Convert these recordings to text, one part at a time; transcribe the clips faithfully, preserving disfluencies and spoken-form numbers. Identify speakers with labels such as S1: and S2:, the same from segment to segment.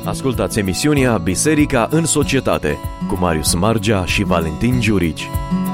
S1: Ascultați emisiunea Biserica în Societate cu Marius Margea și Valentin Giurici.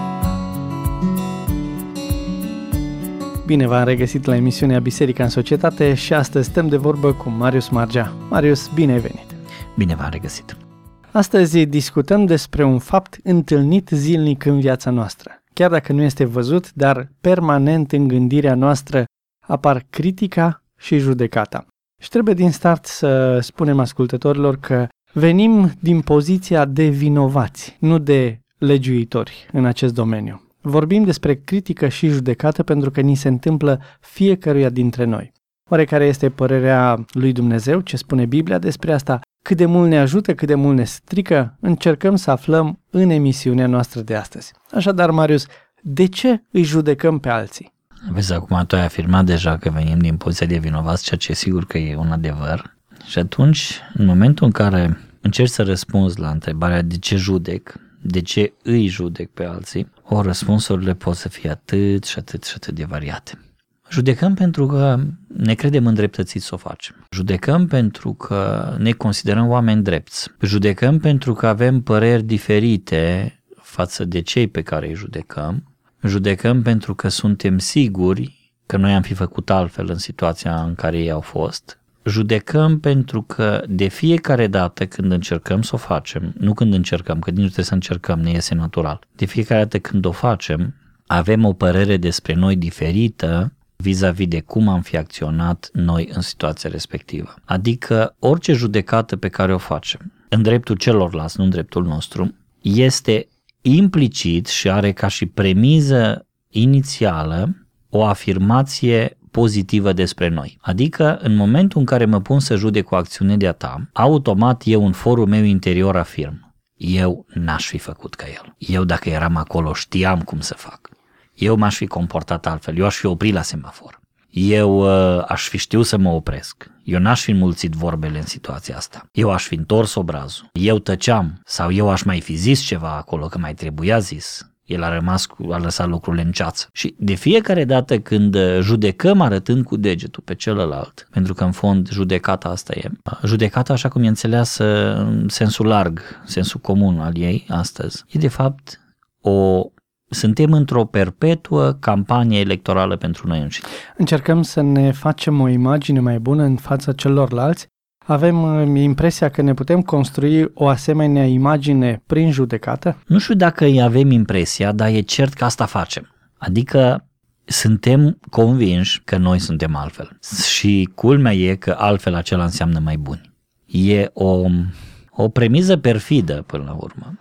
S2: Bine v-am regăsit la emisiunea Biserica în Societate și astăzi stăm de vorbă cu Marius Margea. Marius, bine ai venit!
S3: Bine v-am regăsit!
S2: Astăzi discutăm despre un fapt întâlnit zilnic în viața noastră. Chiar dacă nu este văzut, dar permanent în gândirea noastră apar critica și judecata. Și trebuie din start să spunem ascultătorilor că venim din poziția de vinovați, nu de legiuitori în acest domeniu. Vorbim despre critică și judecată pentru că ni se întâmplă fiecăruia dintre noi. Oare care este părerea lui Dumnezeu? Ce spune Biblia despre asta? Cât de mult ne ajută, cât de mult ne strică? Încercăm să aflăm în emisiunea noastră de astăzi. Așadar, Marius, de ce îi judecăm pe alții?
S3: Vezi, acum tu ai afirmat deja că venim din poziția de vinovați, ceea ce e sigur că e un adevăr. Și atunci, în momentul în care încerci să răspunzi la întrebarea de ce judec, de ce îi judec pe alții, o răspunsurile pot să fie atât și atât și atât de variate. Judecăm pentru că ne credem îndreptățiți să o facem. Judecăm pentru că ne considerăm oameni drepți. Judecăm pentru că avem păreri diferite față de cei pe care îi judecăm. Judecăm pentru că suntem siguri că noi am fi făcut altfel în situația în care ei au fost. Judecăm pentru că de fiecare dată când încercăm să o facem, nu când încercăm, că nici nu trebuie să încercăm, ne iese natural. De fiecare dată când o facem, avem o părere despre noi diferită vis-a-vis de cum am fi acționat noi în situația respectivă. Adică orice judecată pe care o facem, în dreptul celorlalți, nu în dreptul nostru, este implicit și are ca și premiză inițială o afirmație pozitivă despre noi. Adică în momentul în care mă pun să judec o acțiune de-a ta, automat eu în forul meu interior afirm: eu n-aș fi făcut ca el. Eu dacă eram acolo știam cum să fac. Eu m-aș fi comportat altfel. Eu aș fi oprit la semafor. Eu uh, aș fi știut să mă opresc. Eu n-aș fi înmulțit vorbele în situația asta. Eu aș fi întors obrazul. Eu tăceam sau eu aș mai fi zis ceva acolo că mai trebuia zis. El a rămas cu, a lăsat lucrurile în ceață. Și de fiecare dată când judecăm arătând cu degetul pe celălalt, pentru că în fond judecata asta e, judecata așa cum e înțeleasă în sensul larg, sensul comun al ei astăzi, e de fapt o... Suntem într-o perpetuă campanie electorală pentru noi înșine.
S2: Încercăm să ne facem o imagine mai bună în fața celorlalți. Avem impresia că ne putem construi o asemenea imagine prin judecată?
S3: Nu știu dacă avem impresia, dar e cert că asta facem. Adică suntem convinși că noi suntem altfel. Și culmea e că altfel acela înseamnă mai buni. E o, o premiză perfidă până la urmă,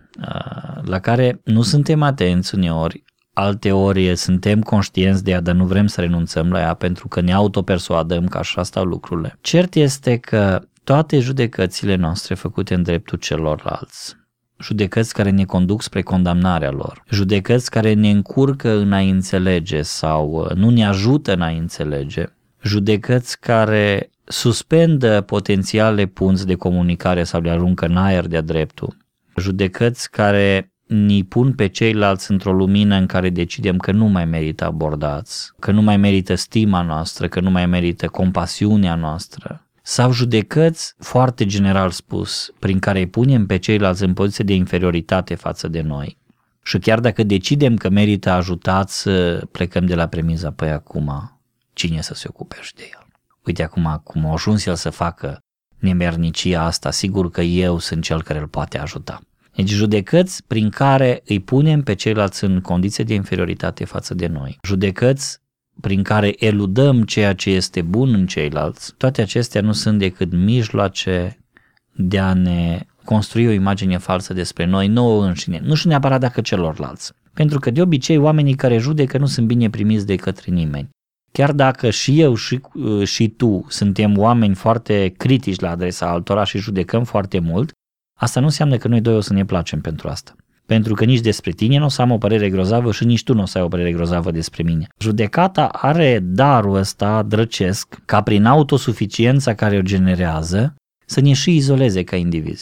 S3: la care nu suntem atenți uneori, alteori suntem conștienți de ea, dar nu vrem să renunțăm la ea pentru că ne autopersuadăm că așa stau lucrurile. Cert este că toate judecățile noastre făcute în dreptul celorlalți, judecăți care ne conduc spre condamnarea lor, judecăți care ne încurcă în a înțelege sau nu ne ajută în a înțelege, judecăți care suspendă potențiale punți de comunicare sau le aruncă în aer de-a dreptul, judecăți care ni pun pe ceilalți într-o lumină în care decidem că nu mai merită abordați, că nu mai merită stima noastră, că nu mai merită compasiunea noastră, sau judecăți, foarte general spus, prin care îi punem pe ceilalți în poziție de inferioritate față de noi. Și chiar dacă decidem că merită ajutați, plecăm de la premiza: păi acum, cine să se ocupe și de el? Uite acum cum a ajuns el să facă nemernicia asta, sigur că eu sunt cel care îl poate ajuta. Deci judecăți prin care îi punem pe ceilalți în condiție de inferioritate față de noi, judecăți prin care eludăm ceea ce este bun în ceilalți, toate acestea nu sunt decât mijloace de a ne construi o imagine falsă despre noi, nouă înșine, nu și neapărat dacă celorlalți. Pentru că de obicei oamenii care judecă nu sunt bine primiți de către nimeni. Chiar dacă și eu și, și tu suntem oameni foarte critici la adresa altora și judecăm foarte mult, asta nu înseamnă că noi doi o să ne placem pentru asta. Pentru că nici despre tine nu o să am o părere grozavă și nici tu nu o să ai o părere grozavă despre mine. Judecata are darul ăsta drăcesc ca prin autosuficiența care o generează să ne și izoleze ca indivizi.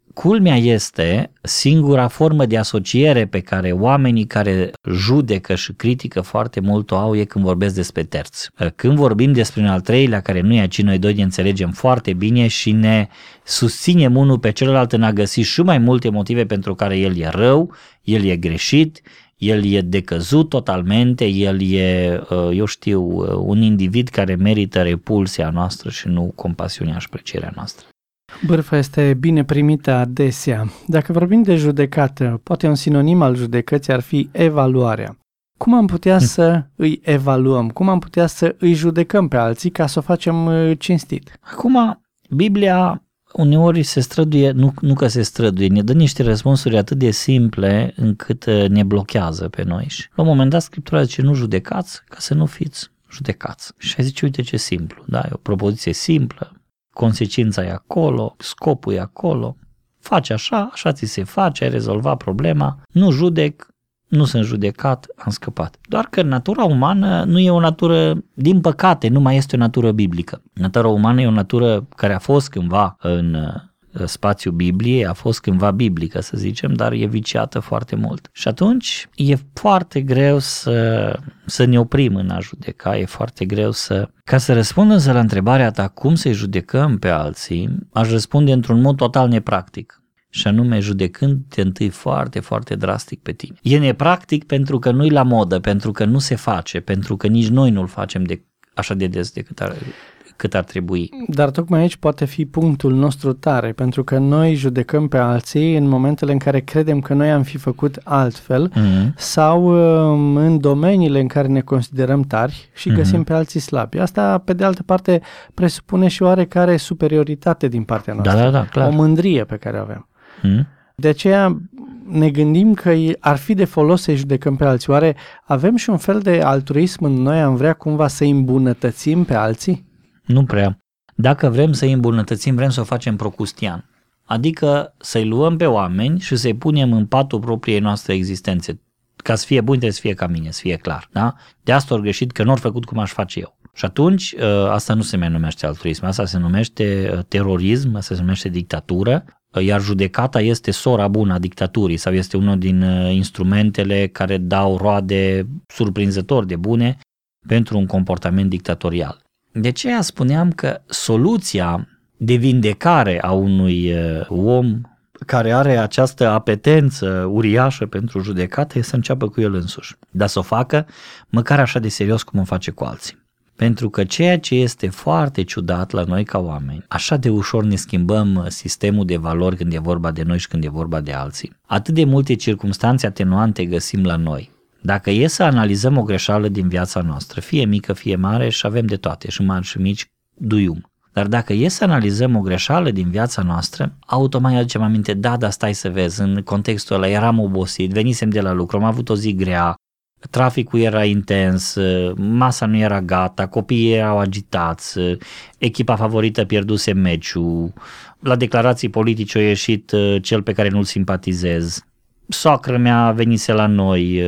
S3: culmea este, singura formă de asociere pe care oamenii care judecă și critică foarte mult o au e când vorbesc despre terți. Când vorbim despre un al treilea care nu e aici, noi doi ne înțelegem foarte bine și ne susținem unul pe celălalt în a găsi și mai multe motive pentru care el e rău, el e greșit, el e decăzut totalmente, el e, eu știu, un individ care merită repulsia noastră și nu compasiunea și plăcerea noastră.
S2: Bârfa este bine primită adesea. Dacă vorbim de judecată, poate un sinonim al judecății ar fi evaluarea. Cum am putea hmm. să îi evaluăm? Cum am putea să îi judecăm pe alții ca să o facem cinstit?
S3: Acum, Biblia uneori se străduie, nu, nu că se străduie, ne dă niște răspunsuri atât de simple încât ne blochează pe noi. Și la un moment dat Scriptura zice nu judecați ca să nu fiți judecați. Și ai zice uite ce simplu, da? E o propoziție simplă. Consecința e acolo, scopul e acolo, faci așa, așa ți se face, ai rezolvat problema, nu judec, nu sunt judecat, am scăpat. Doar că natura umană nu e o natură, din păcate, nu mai este o natură biblică. Natura umană e o natură care a fost cândva în spațiul Bibliei, a fost cândva biblică, să zicem, dar e viciată foarte mult. Și atunci e foarte greu să, să ne oprim în a judeca, e foarte greu să... Ca să răspund însă la întrebarea ta cum să-i judecăm pe alții, aș răspunde într-un mod total nepractic. Și anume judecând-te întâi foarte, foarte drastic pe tine. E nepractic pentru că nu-i la modă, pentru că nu se face, pentru că nici noi nu-l facem de așa de des de cât ar, cât ar trebui. Dar tocmai aici poate fi punctul nostru tare, pentru că noi judecăm pe alții în momentele în care credem că noi am fi făcut altfel mm-hmm. sau în domeniile în care ne considerăm tari și găsim mm-hmm. pe alții slabi. Asta, pe de altă parte, presupune și oarecare superioritate din partea noastră. Da, da, da, clar.
S2: O mândrie pe care o avem.
S3: Mm-hmm.
S2: De aceea ne gândim că ar fi de folos să-i judecăm pe alții. Oare avem și un fel de altruism în noi? Am vrea cumva să-i îmbunătățim pe alții?
S3: Nu prea. Dacă vrem să-i îmbunătățim, vrem să o facem procustian. Adică să-i luăm pe oameni și să-i punem în patul propriei noastre existențe. Ca să fie bun, trebuie să fie ca mine, să fie clar. Da? De asta ori greșit că nu ori făcut cum aș face eu. Și atunci asta nu se mai numește altruism, asta se numește terorism, asta se numește dictatură, iar judecata este sora bună a dictaturii sau este unul din instrumentele care dau roade surprinzător de bune pentru un comportament dictatorial. De aceea spuneam că soluția de vindecare a unui om care are această apetență uriașă pentru judecată e să înceapă cu el însuși, dar să o facă măcar așa de serios cum o face cu alții. Pentru că ceea ce este foarte ciudat la noi ca oameni, așa de ușor ne schimbăm sistemul de valori când e vorba de noi și când e vorba de alții. Atât de multe circumstanțe atenuante găsim la noi. Dacă e să analizăm o greșeală din viața noastră, fie mică, fie mare, și avem de toate, și mari și mici, duium. Dar dacă e să analizăm o greșeală din viața noastră, automat aducem aminte, da, dar stai să vezi, în contextul ăla eram obosit, venisem de la lucru, am avut o zi grea, traficul era intens, masa nu era gata, copiii erau agitați, echipa favorită pierduse meciul, la declarații politice a ieșit cel pe care nu-l simpatizez, socră mea venise la noi,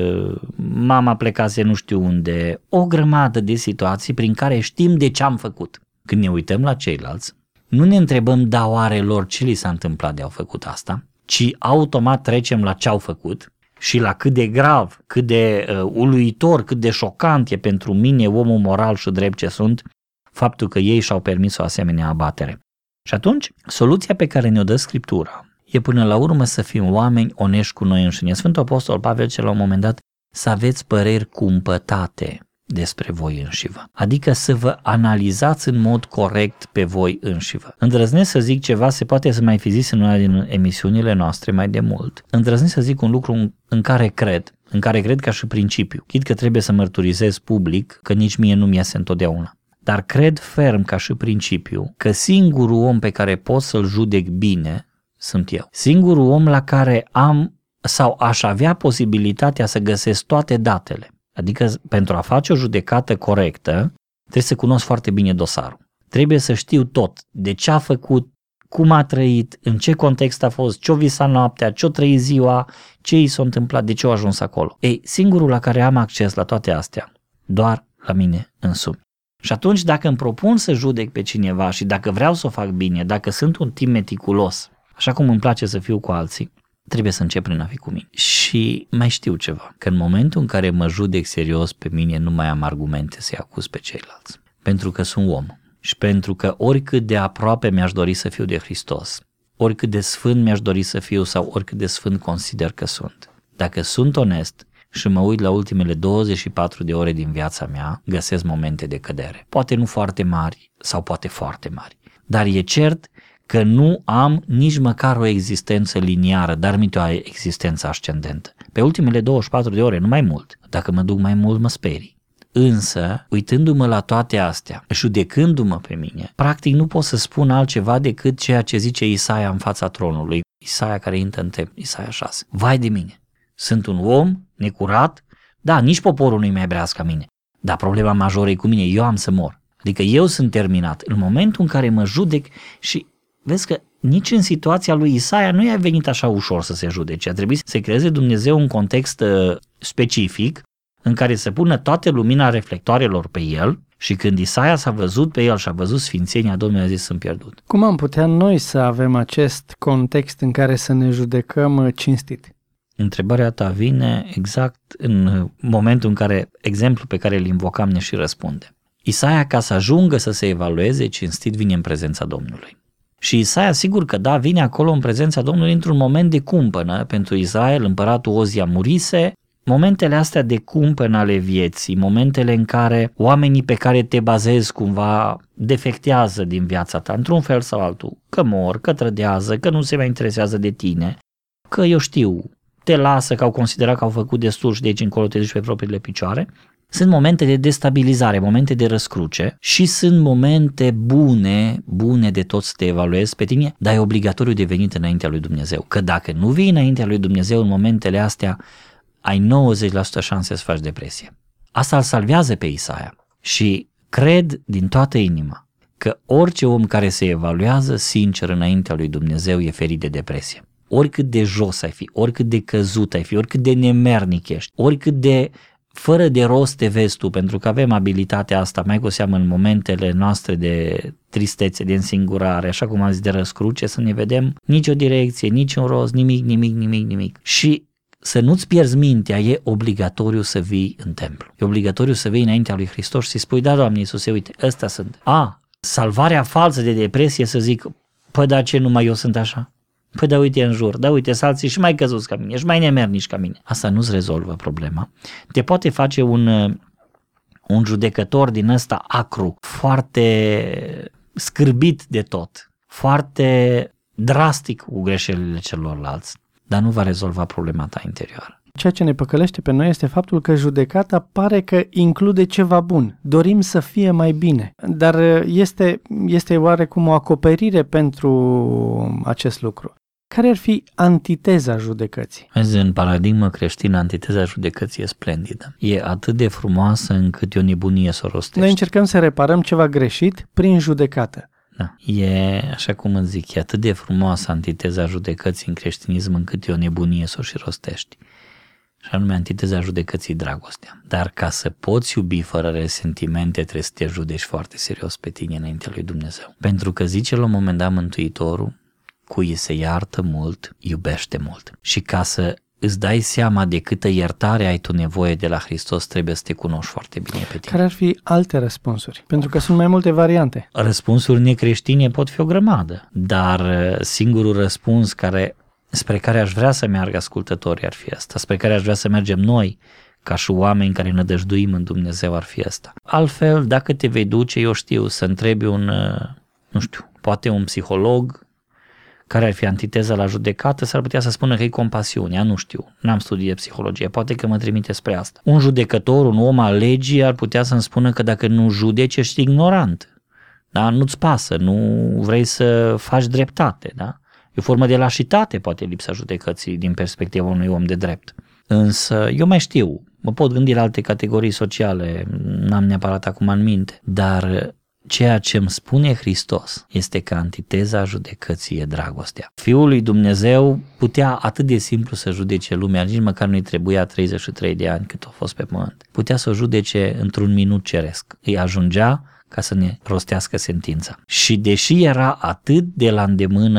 S3: mama plecase nu știu unde, o grămadă de situații prin care știm de ce am făcut. Când ne uităm la ceilalți, nu ne întrebăm da oare lor ce li s-a întâmplat de au făcut asta, ci automat trecem la ce au făcut și la cât de grav, cât de uh, uluitor, cât de șocant e pentru mine, omul moral și drept ce sunt, faptul că ei și-au permis o asemenea abatere. Și atunci, soluția pe care ne-o dă Scriptura e până la urmă să fim oameni onești cu noi înșine. Sfântul Apostol Pavel ce la un moment dat să aveți păreri cumpătate despre voi înșivă. Adică să vă analizați în mod corect pe voi înșivă. Îndrăznesc să zic ceva, se poate să mai fi zis în una din emisiunile noastre mai de mult. Îndrăznesc să zic un lucru în care cred, în care cred ca și principiu. Chit că trebuie să mărturisez public, că nici mie nu-mi iese întotdeauna. Dar cred ferm ca și principiu că singurul om pe care pot să-l judec bine sunt eu. Singurul om la care am sau aș avea posibilitatea să găsesc toate datele. Adică pentru a face o judecată corectă, trebuie să cunosc foarte bine dosarul. Trebuie să știu tot, de ce a făcut, cum a trăit, în ce context a fost, ce-o visat noaptea, ce-o trăit ziua, ce i s-a întâmplat, de ce a ajuns acolo. Ei, singurul la care am acces la toate astea, doar la mine însumi. Și atunci dacă îmi propun să judec pe cineva și dacă vreau să o fac bine, dacă sunt un tip meticulos, așa cum îmi place să fiu cu alții, trebuie să încep prin a fi cu mine. Și mai știu ceva, că în momentul în care mă judec serios pe mine, nu mai am argumente să-i acuz pe ceilalți. Pentru că sunt om și pentru că oricât de aproape mi-aș dori să fiu de Hristos, oricât de sfânt mi-aș dori să fiu sau oricât de sfânt consider că sunt, dacă sunt onest și mă uit la ultimele douăzeci și patru de ore din viața mea, găsesc momente de cădere. Poate nu foarte mari sau poate foarte mari, dar e cert că nu am nici măcar o existență liniară, dar mi-o existență ascendentă. Pe ultimele douăzeci și patru de ore, nu mai mult. Dacă mă duc mai mult, mă sperii. Însă, uitându-mă la toate astea, judecându-mă pe mine, practic nu pot să spun altceva decât ceea ce zice Isaia în fața tronului. Isaia care intră în templu, Isaia șase. Vai de mine! Sunt un om necurat, da, nici poporul nu-i mai breaz ca mine, dar problema majoră e cu mine, eu am să mor. Adică eu sunt terminat. În momentul în care mă judec și vezi că nici în situația lui Isaia nu i-a venit așa ușor să se judece. A trebuit să creeze Dumnezeu un context specific în care să pună toată lumina reflectoarelor pe el și când Isaia s-a văzut pe el și a văzut sfințenia Domnului, a zis: sunt pierdut.
S2: Cum am putea noi să avem acest context în care să ne judecăm cinstit?
S3: Întrebarea ta vine exact în momentul în care exemplul pe care îl invocam ne și răspunde. Isaia, ca să ajungă să se evalueze cinstit, vine în prezența Domnului. Și Isaia, sigur că da, vine acolo în prezența Domnului într-un moment de cumpănă. Pentru Israel, împăratul Ozia murise. Momentele astea de cumpănă ale vieții, momentele în care oamenii pe care te bazezi cumva defectează din viața ta, într-un fel sau altul, că mor, că trădează, că nu se mai interesează de tine, că eu știu, te lasă, că au considerat că au făcut destul și de aici încolo te duci pe propriile picioare. Sunt momente de destabilizare, momente de răscruce și sunt momente bune, bune de tot să te evaluezi pe tine, dar e obligatoriu de venit înaintea lui Dumnezeu. Că dacă nu vii înaintea lui Dumnezeu în momentele astea, ai nouăzeci la sută șanse să faci depresie. Asta îl salvează pe Isaia și cred din toată inima că orice om care se evaluează sincer înaintea lui Dumnezeu e ferit de depresie. Oricât de jos ai fi, oricât de căzut ai fi, oricât de nemernic ești, oricât de fără de rost te vezi tu, pentru că avem abilitatea asta, mai cu seamă în momentele noastre de tristețe, de însingurare, așa cum am zis, de răscruce, să ne vedem nicio direcție, niciun rost, nimic, nimic, nimic, nimic. Și să nu-ți pierzi mintea, e obligatoriu să vii în templu. E obligatoriu să vii înaintea lui Hristos și să-i spui: da, Doamne Iisuse, uite, ăsta sunt. A, salvarea falsă de depresie, să zic: păi da, ce numai eu sunt așa? Păi da, uite în jur, da, uite, alții și mai căzuți ca mine, și mai nemernici ca mine. Asta nu-ți rezolvă problema. Te poate face un, un judecător din ăsta acru, foarte scârbit de tot, foarte drastic cu greșelile celorlalți, dar nu va rezolva problema ta interioară.
S2: Ceea ce ne păcălește pe noi este faptul că judecata pare că include ceva bun. Dorim să fie mai bine, dar este, este oarecum o acoperire pentru acest lucru. Care ar fi antiteza judecății?
S3: Vezi, în paradigmă creștină, antiteza judecății e splendidă. E atât de frumoasă încât e o nebunie să o rostești.
S2: Noi încercăm să reparăm ceva greșit prin judecată.
S3: Da. E, așa cum îți zic, e atât de frumoasă antiteza judecății în creștinism încât e o nebunie să o și rostești. Și anume antiteza judecății, dragostea. Dar ca să poți iubi fără resentimente, trebuie să te judeci foarte serios pe tine înaintea lui Dumnezeu. Pentru că zice la un moment dat Mântuitorul: cui se iartă mult, iubește mult. Și ca să îți dai seama de câtă iertare ai tu nevoie de la Hristos, trebuie să te cunoști foarte bine pe tine.
S2: Care ar fi alte răspunsuri? Pentru că sunt mai multe variante.
S3: Răspunsuri necreștine pot fi o grămadă, dar singurul răspuns care, spre care aș vrea să meargă ascultătorii ar fi asta, spre care aș vrea să mergem noi, ca și oameni care nădăjduim în Dumnezeu, ar fi asta. Altfel, dacă te vei duce, eu știu, să întrebi un, nu știu, poate un psiholog, care ar fi antiteza la judecată, s-ar putea să spună că e compasiunea, nu știu, n-am studiat psihologie, poate că mă trimite spre asta. Un judecător, un om al legii ar putea să-mi spună că dacă nu judeci, ești ignorant, da? Nu-ți pasă, nu vrei să faci dreptate, da? E o formă de lașitate, poate, lipsa judecății din perspectiva unui om de drept. Însă, eu mai știu, mă pot gândi la alte categorii sociale, n-am neapărat acum în minte, dar ceea ce îmi spune Hristos este că antiteza judecății e dragostea. Fiul lui Dumnezeu putea atât de simplu să judece lumea, nici măcar nu-i trebuia treizeci și trei de ani cât a fost pe pământ. Putea să o judece într-un minut ceresc. Îi ajungea ca să ne rostească sentința. Și deși era atât de la îndemână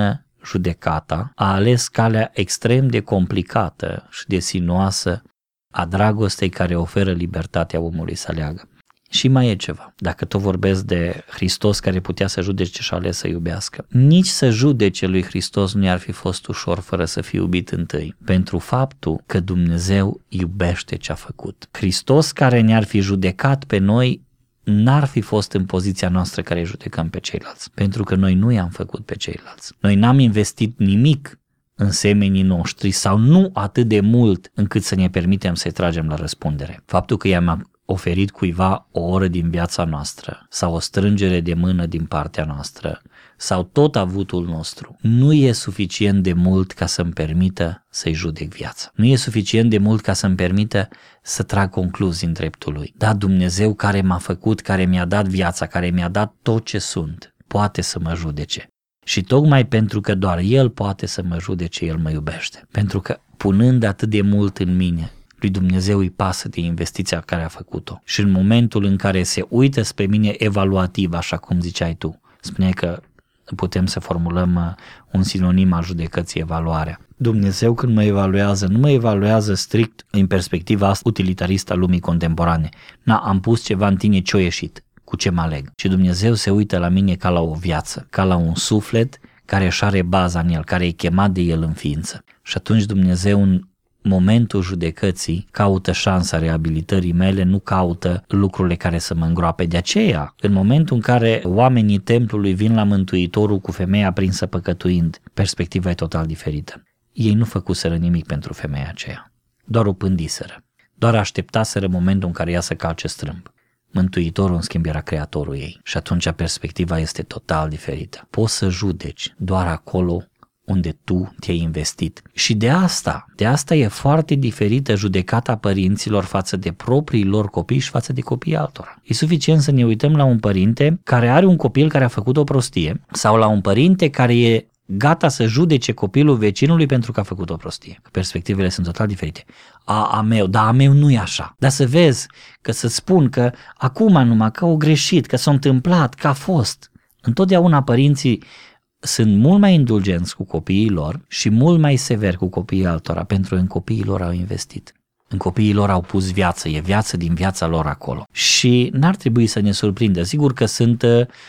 S3: judecata, a ales calea extrem de complicată și de sinuoasă a dragostei care oferă libertatea omului să aleagă. Și mai e ceva, dacă tot vorbesc de Hristos care putea să judece și a ales să iubească, nici să judece lui Hristos nu i-ar fi fost ușor fără să fie iubit întâi, pentru faptul că Dumnezeu iubește ce a făcut. Hristos care ne-ar fi judecat pe noi n-ar fi fost în poziția noastră care judecăm pe ceilalți, pentru că noi nu i-am făcut pe ceilalți. Noi n-am investit nimic în semenii noștri sau nu atât de mult încât să ne permitem să-i tragem la răspundere. Faptul că i-am oferit cuiva o oră din viața noastră sau o strângere de mână din partea noastră sau tot avutul nostru nu e suficient de mult ca să-mi permită să-i judec viața. Nu e suficient de mult ca să-mi permită să trag concluzii în dreptul lui. Da, Dumnezeu care m-a făcut, care mi-a dat viața, care mi-a dat tot ce sunt, poate să mă judece. Și tocmai pentru că doar El poate să mă judece, El mă iubește. Pentru că punând atât de mult în mine, lui Dumnezeu îi pasă de investiția care a făcut-o. Și în momentul în care se uită spre mine evaluativ, așa cum ziceai tu, spuneai că putem să formulăm un sinonim al judecății, evaluarea. Dumnezeu când mă evaluează, nu mă evaluează strict în perspectiva asta utilitaristă a lumii contemporane. Na, am pus ceva în tine, ce-o ieșit, cu ce mă aleg. Și Dumnezeu se uită la mine ca la o viață, ca la un suflet care își are baza în el, care e chemat de el în ființă. Și atunci Dumnezeu în momentul judecății caută șansa reabilitării mele, nu caută lucrurile care să mă îngroape. De aceea, în momentul în care oamenii templului vin la Mântuitorul cu femeia aprinsă păcătuind, perspectiva e total diferită. Ei nu făcuseră nimic pentru femeia aceea, doar o pândiseră, doar așteptaseră momentul în care ea să calce strâmb. Mântuitorul, în schimb, era creatorul ei și atunci perspectiva este total diferită. Poți să judeci doar acolo unde tu te-ai investit. Și de asta, de asta e foarte diferită judecata părinților față de proprii lor copii și față de copiii altora. E suficient să ne uităm la un părinte care are un copil care a făcut o prostie sau la un părinte care e gata să judece copilul vecinului pentru că a făcut o prostie. Perspectivele sunt total diferite. A, a meu, da, a meu nu e așa. Dar să vezi, că să spun că acum numai că au greșit, că s-a întâmplat, că a fost. Întotdeauna părinții sunt mult mai indulgenți cu copiii lor și mult mai severi cu copiii altora, pentru că în copiii lor au investit. În copiii lor au pus viață, e viață din viața lor acolo. Și n-ar trebui să ne surprindă. Sigur că sunt,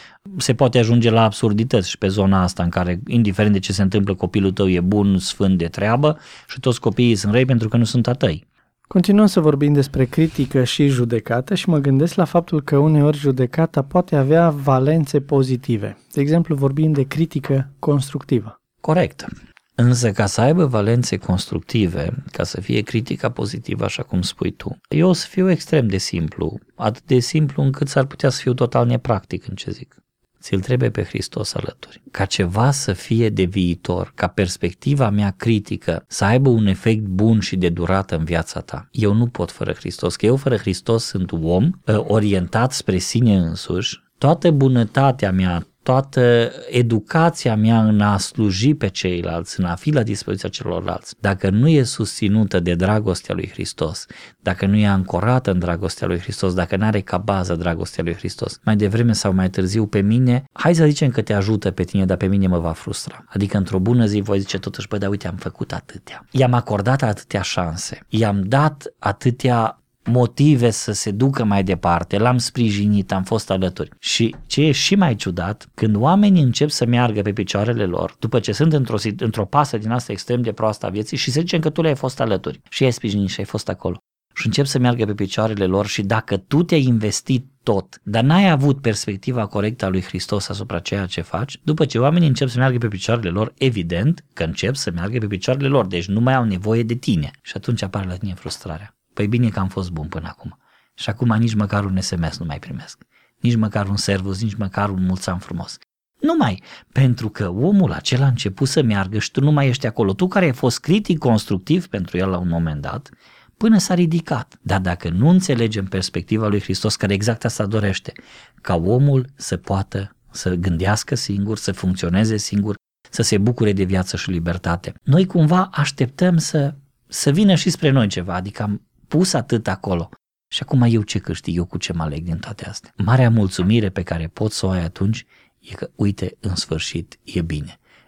S3: se poate ajunge la absurdități și pe zona asta în care, indiferent de ce se întâmplă, copilul tău e bun, sfânt de treabă și toți copiii sunt răi pentru că nu sunt a tăi.
S2: Continuăm să vorbim despre critică și judecată și mă gândesc la faptul că uneori judecata poate avea valențe pozitive. De exemplu, vorbim de critică constructivă.
S3: Corect. Însă ca să aibă valențe constructive, ca să fie critica pozitivă, așa cum spui tu, eu o să fiu extrem de simplu, atât de simplu încât s-ar putea să fiu total nepractic în ce zic. Ți-l trebuie pe Hristos alături. Ca ceva să fie de viitor, ca perspectiva mea critică să aibă un efect bun și de durată în viața ta. Eu nu pot fără Hristos, că eu fără Hristos sunt om orientat spre sine însuși. Toată bunătatea mea, toată educația mea în a sluji pe ceilalți, în a fi la dispoziția celorlalți, dacă nu e susținută de dragostea lui Hristos, dacă nu e ancorată în dragostea lui Hristos, dacă nu are ca bază dragostea lui Hristos, mai devreme sau mai târziu pe mine, hai să zicem că te ajută pe tine, dar pe mine mă va frustra. Adică într-o bună zi voi zice totuși, bă, dar uite, am făcut atâtea. I-am acordat atâtea șanse, i-am dat atâtea motive să se ducă mai departe, l-am sprijinit, am fost alături. Și ce e și mai ciudat, când oamenii încep să meargă pe picioarele lor, după ce sunt într-o, într-o pasă din asta extrem de proastă a vieții și se zicem că tu le-ai fost alături și ai sprijinit și ai fost acolo. Și încep să meargă pe picioarele lor și dacă tu te-ai investit tot, dar n-ai avut perspectiva corectă a lui Hristos asupra ceea ce faci, după ce oamenii încep să meargă pe picioarele lor, evident că încep să meargă pe picioarele lor, deci nu mai au nevoie de tine. Și atunci apare la tine frustrarea. Păi bine că am fost bun până acum. Și acum nici măcar un S M S nu mai primesc. Nici măcar un servus, nici măcar un mulțam frumos. Numai pentru că omul acela a început să meargă și tu nu mai ești acolo. Tu care ai fost critic constructiv pentru el la un moment dat, până s-a ridicat. Dar dacă nu înțelegem perspectiva lui Hristos, care exact asta dorește, ca omul să poată să gândească singur, să funcționeze singur, să se bucure de viață și libertate. Noi cumva așteptăm să, să vină și spre noi ceva, adică am pus atât acolo. Și acum eu ce câștig, eu cu ce mă aleg din toate astea? Marea mulțumire pe care pot să o ai atunci e că, uite, în sfârșit e bine.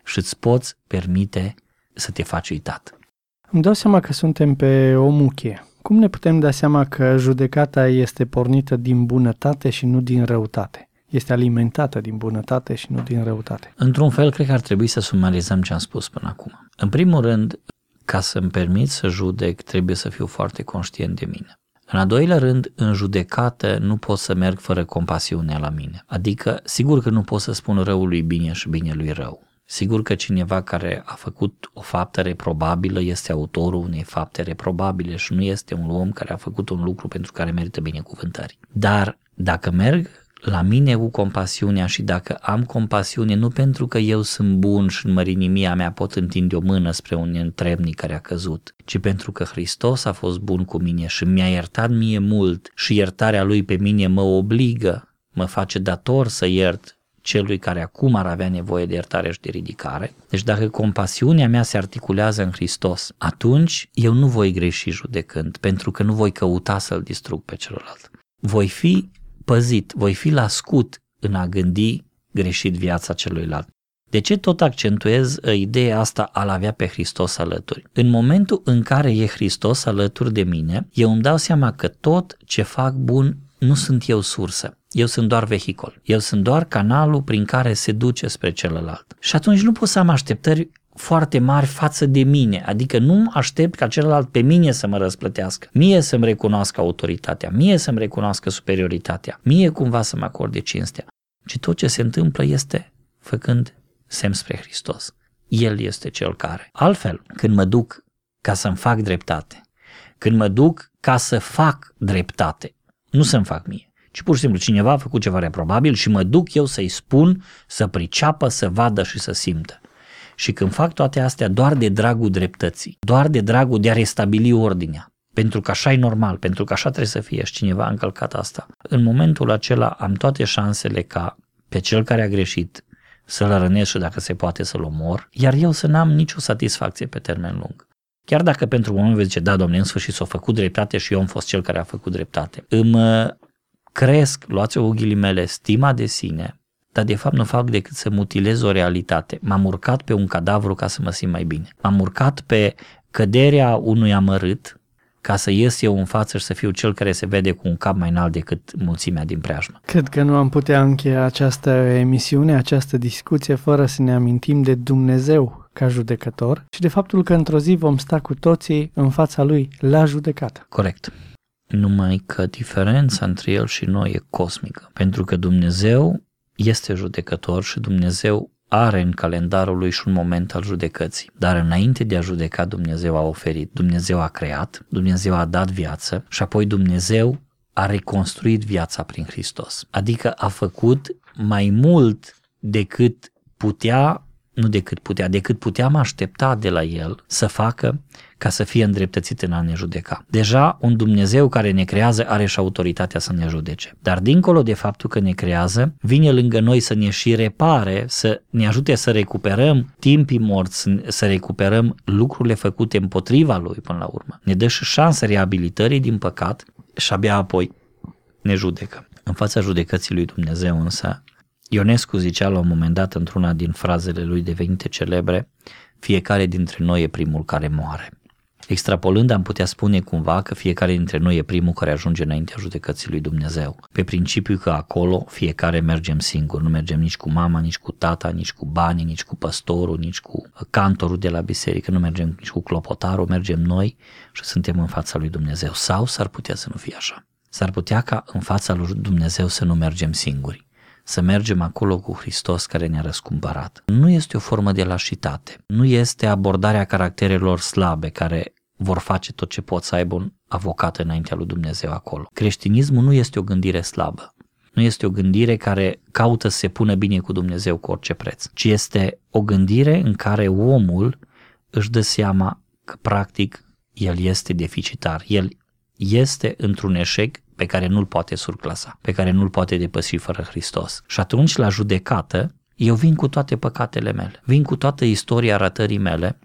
S3: și îți poți permite să te faci uitat.
S2: Îmi dau seama că suntem pe o muchie. Cum ne putem da seama că judecata este pornită din bunătate și nu din răutate? Este alimentată din bunătate și nu din răutate.
S3: Într-un fel, cred că ar trebui să sumarizăm ce am spus până acum. În primul rând, ca să-mi permit să judec, trebuie să fiu foarte conștient de mine. În al doilea rând, în judecată nu pot să merg fără compasiunea la mine. Adică, sigur că nu pot să spun răului bine și binelui rău. Sigur că cineva care a făcut o faptă reprobabilă este autorul unei fapte reprobabile și nu este un om care a făcut un lucru pentru care merită binecuvântări. Dar dacă merg la mine cu compasiunea și dacă am compasiune nu pentru că eu sunt bun și în mărinimia mea pot întinde o mână spre un întrebnic care a căzut, ci pentru că Hristos a fost bun cu mine și mi-a iertat mie mult și iertarea Lui pe mine mă obligă, mă face dator să iert celui care acum ar avea nevoie de iertare și de ridicare. Deci dacă compasiunea mea se articulează în Hristos, atunci eu nu voi greși judecând, pentru că nu voi căuta să-l distrug pe celălalt. Voi fi păzit, voi fi la scut în a gândi greșit viața celuilalt. De ce tot accentuez ideea asta a-L avea pe Hristos alături? În momentul în care e Hristos alături de mine, eu îmi dau seama că tot ce fac bun nu sunt eu sursă. Eu sunt doar vehicol. Eu sunt doar canalul prin care se duce spre celălalt. Și atunci nu pot să am așteptări foarte mari față de mine, adică nu aștept ca celălalt pe mine să mă răsplătească, mie să-mi recunoască autoritatea, mie să-mi recunoască superioritatea, mie cumva să mă acorde cinstea, ci tot ce se întâmplă este făcând semn spre Hristos. El este cel care. Altfel, când mă duc ca să-mi fac dreptate, când mă duc ca să fac dreptate, nu să-mi fac mie, ci pur și simplu cineva a făcut ceva reprobabil și mă duc eu să-i spun, să priceapă, să vadă și să simtă. Și când fac toate astea doar de dragul dreptății, doar de dragul de a restabili ordinea, pentru că așa e normal, pentru că așa trebuie să fie și cineva a încălcat asta, în momentul acela am toate șansele ca pe cel care a greșit să-l rănesc și dacă se poate să-l omor, iar eu să n-am nicio satisfacție pe termen lung. Chiar dacă pentru un moment vei zice, da, Doamne, în sfârșit s-a făcut dreptate și eu am fost cel care a făcut dreptate. Îmi cresc, luați-o cu ghilimele, stima de sine, dar de fapt nu fac decât să mutilez o realitate. M-am urcat pe un cadavru ca să mă simt mai bine. M-am urcat pe căderea unui amărât ca să ies eu în față și să fiu cel care se vede cu un cap mai înalt decât mulțimea din preajmă.
S2: Cred că nu am putea încheia această emisiune, această discuție, fără să ne amintim de Dumnezeu ca judecător și de faptul că într-o zi vom sta cu toții în fața Lui la judecată.
S3: Corect. Numai că diferența între El și noi e cosmică, pentru că Dumnezeu este judecător și Dumnezeu are în calendarul lui și un moment al judecății. Dar înainte de a judeca, Dumnezeu a oferit, Dumnezeu a creat, Dumnezeu a dat viață și apoi Dumnezeu a reconstruit viața prin Hristos. Adică a făcut mai mult decât putea, nu decât putea, decât puteam aștepta de la El să facă ca să fie îndreptățit în a ne judeca. Deja un Dumnezeu care ne creează are și autoritatea să ne judece. Dar dincolo de faptul că ne creează, vine lângă noi să ne și repare, să ne ajute să recuperăm timpii morți, să recuperăm lucrurile făcute împotriva Lui până la urmă. Ne dă și șansa reabilitării din păcat și abia apoi ne judecă. În fața judecății lui Dumnezeu însă, Ionescu zicea la un moment dat într-una din frazele lui devenite celebre, fiecare dintre noi e primul care moare. Extrapolând, am putea spune cumva că fiecare dintre noi e primul care ajunge înaintea judecății lui Dumnezeu. Pe principiu că acolo fiecare mergem singur, nu mergem nici cu mama, nici cu tata, nici cu banii, nici cu păstorul, nici cu cantorul de la biserică, nu mergem nici cu clopotarul, mergem noi și suntem în fața lui Dumnezeu. Sau s-ar putea să nu fie așa. S-ar putea ca în fața lui Dumnezeu să nu mergem singuri, să mergem acolo cu Hristos care ne-a răscumpărat. Nu este o formă de lașitate, nu este abordarea caracterelor slabe care vor face tot ce pot să aibă un avocat înaintea lui Dumnezeu acolo. Creștinismul nu este o gândire slabă, nu este o gândire care caută să se pună bine cu Dumnezeu cu orice preț, ci este o gândire în care omul își dă seama că practic el este deficitar, el este într-un eșec pe care nu-l poate surclasa, pe care nu-l poate depăși fără Hristos. Și atunci, la judecată, eu vin cu toate păcatele mele, vin cu toată istoria ratării mele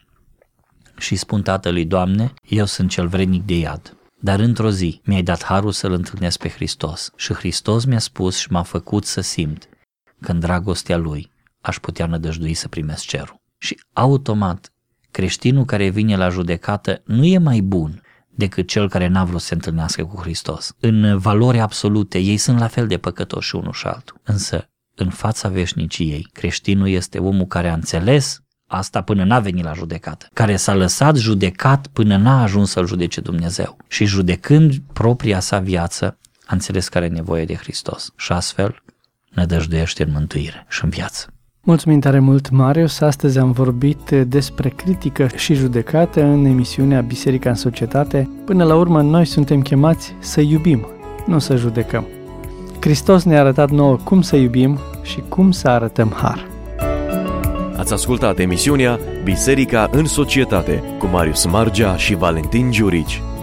S3: și spun Tatălui, Doamne, eu sunt cel vrednic de iad. Dar într-o zi mi-ai dat harul să-L întâlnesc pe Hristos și Hristos mi-a spus și m-a făcut să simt că în dragostea Lui aș putea nădăjdui să primesc cerul. Și automat, creștinul care vine la judecată nu e mai bun decât cel care n-a vrut să se întâlnească cu Hristos. În valori absolute, ei sunt la fel de păcătoși și unul și altul. Însă, în fața veșniciei, creștinul este omul care a înțeles asta până n-a venit la judecată, care s-a lăsat judecat până n-a ajuns să-L judece Dumnezeu. Și judecând propria sa viață, a înțeles că are nevoie de Hristos și astfel nădăjduiește în mântuire și în viață.
S2: Mulțumim tare mult, Marius! Astăzi am vorbit despre critică și judecată în emisiunea Biserica în Societate. Până la urmă, noi suntem chemați să iubim, nu să judecăm. Hristos ne-a arătat nouă cum să iubim și cum să arătăm har.
S1: Ați ascultat emisiunea Biserica în Societate cu Marius Margea și Valentin Giurici.